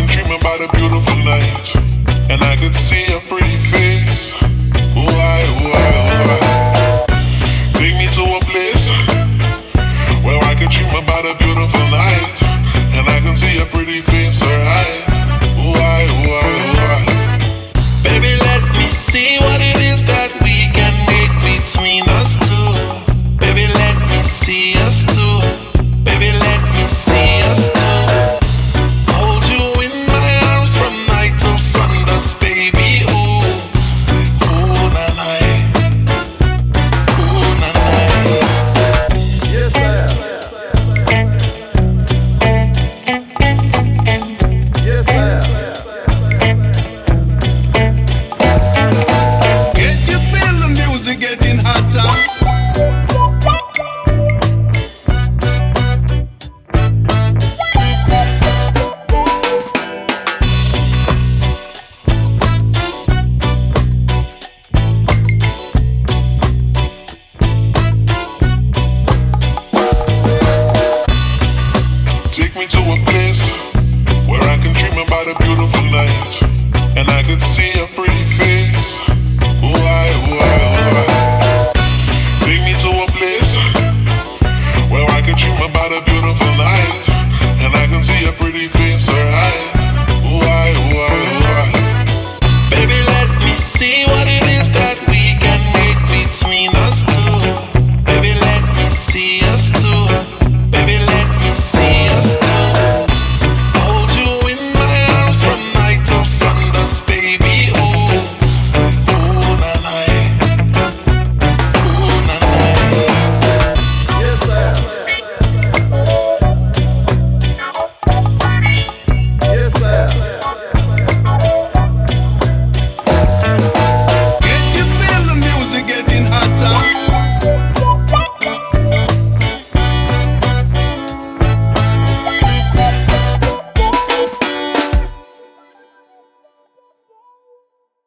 can dream about a beautiful night, and I could see a pretty face. Why, why? Take me to a place where I can dream about a beautiful night, and I can see a pretty face, alright. Why, why? Baby, let me see what it is that we can make between us two. Baby, let me see us two. Baby, let me see us two. Hold you in my arms from night till sun does, baby. Ooh, ooh, na na, ooh, na na. Yes, sir. Yes, sir. Can you feel the music getting hotter? Take me to a place where I can dream about a beautiful night, and I could see